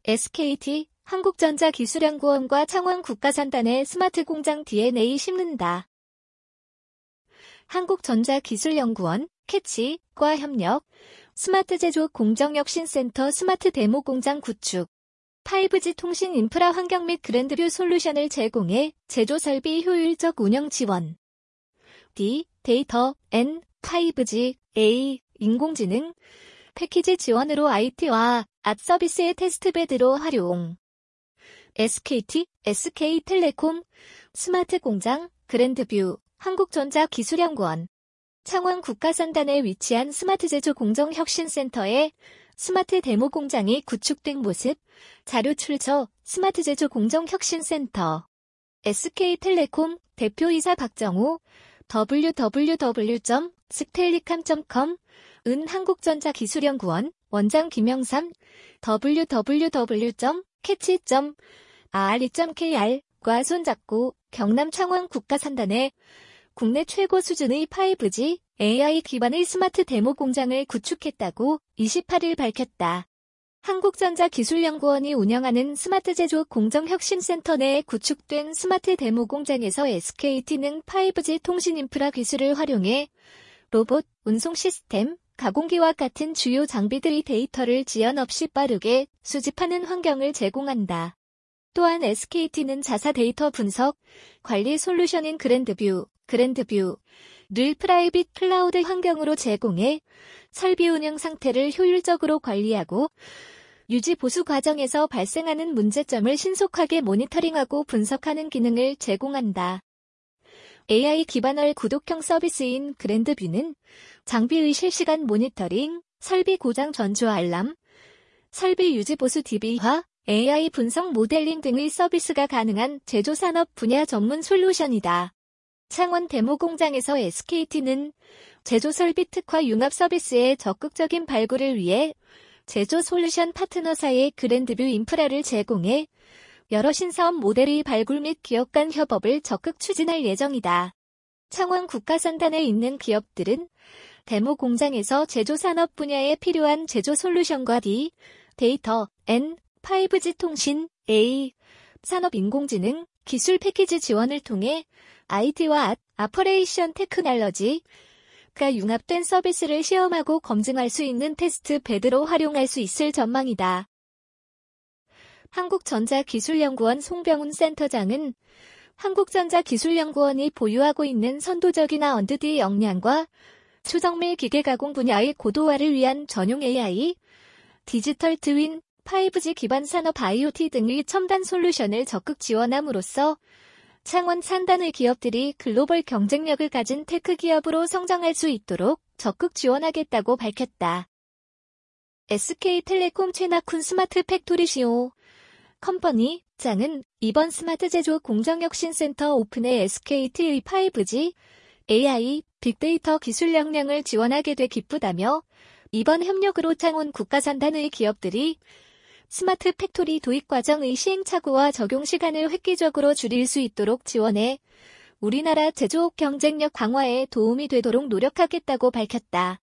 SKT, 한국전자기술연구원과 창원국가산단의 스마트 공장 DNA 심는다. 한국전자기술연구원, 캐치과 협력, 스마트 제조 공정혁신센터 스마트 데모 공장 구축, 5G 통신 인프라 환경 및 그랜드뷰 솔루션을 제공해 제조 설비 효율적 운영 지원. D, 데이터, N, 5G, A, 인공지능, 패키지 지원으로 IT와 앗 서비스의 테스트베드로 활용. SKT, SK텔레콤, 스마트 공장, 그랜드뷰, 한국전자기술연구원, 창원국가산단에 위치한 스마트 제조 공정혁신센터에 스마트 데모 공장이 구축된 모습, 자료 출처, 스마트 제조 공정혁신센터. SK텔레콤 대표이사 박정호, www.stellicam.com, 은 한국전자기술연구원, 원장 김영삼, www.catch.re.kr 과 손잡고 경남 창원 국가산단에 국내 최고 수준의 5G, AI 기반의 스마트 데모 공장을 구축했다고 28일 밝혔다. 한국전자기술연구원이 운영하는 스마트 제조 공정혁신센터 내에 구축된 스마트 데모 공장에서 SKT는 5G 통신 인프라 기술을 활용해 로봇, 운송 시스템, 가공기와 같은 주요 장비들의 데이터를 지연 없이 빠르게 수집하는 환경을 제공한다. 또한 SKT는 자사 데이터 분석, 관리 솔루션인 그랜드뷰를 프라이빗 클라우드 환경으로 제공해 설비 운영 상태를 효율적으로 관리하고 유지 보수 과정에서 발생하는 문제점을 신속하게 모니터링하고 분석하는 기능을 제공한다. AI 기반의 구독형 서비스인 그랜드뷰는 장비의 실시간 모니터링, 설비 고장 전조 알람, 설비 유지 보수 DB화, AI 분석 모델링 등의 서비스가 가능한 제조산업 분야 전문 솔루션이다. 창원 데모 공장에서 SKT는 제조 설비 특화 융합 서비스의 적극적인 발굴을 위해 제조 솔루션 파트너사의 그랜드뷰 인프라를 제공해 여러 신사업 모델의 발굴 및 기업 간 협업을 적극 추진할 예정이다. 창원 국가산단에 있는 기업들은 데모 공장에서 제조 산업 분야에 필요한 제조 솔루션과 D, 데이터, N, 5G 통신, A, 산업 인공지능, 기술 패키지 지원을 통해 IT와 아퍼레이션 테크놀로지가 융합된 서비스를 시험하고 검증할 수 있는 테스트 베드로 활용할 수 있을 전망이다. 한국전자기술연구원 송병훈 센터장은 한국전자기술연구원이 보유하고 있는 선도적이나 언드디 역량과 추정 및 기계 가공 분야의 고도화를 위한 전용 AI, 디지털 트윈, 5G 기반 산업 IoT 등의 첨단 솔루션을 적극 지원함으로써 창원 산단의 기업들이 글로벌 경쟁력을 가진 테크 기업으로 성장할 수 있도록 적극 지원하겠다고 밝혔다. SK텔레콤 최낙훈 스마트 팩토리 CEO 컴퍼니 장은 이번 스마트 제조 공정혁신센터 오픈에 SKT의 5G, AI, 빅데이터 기술 역량을 지원하게 돼 기쁘다며 이번 협력으로 창원 국가산단의 기업들이 스마트 팩토리 도입 과정의 시행착오와 적용 시간을 획기적으로 줄일 수 있도록 지원해 우리나라 제조업 경쟁력 강화에 도움이 되도록 노력하겠다고 밝혔다.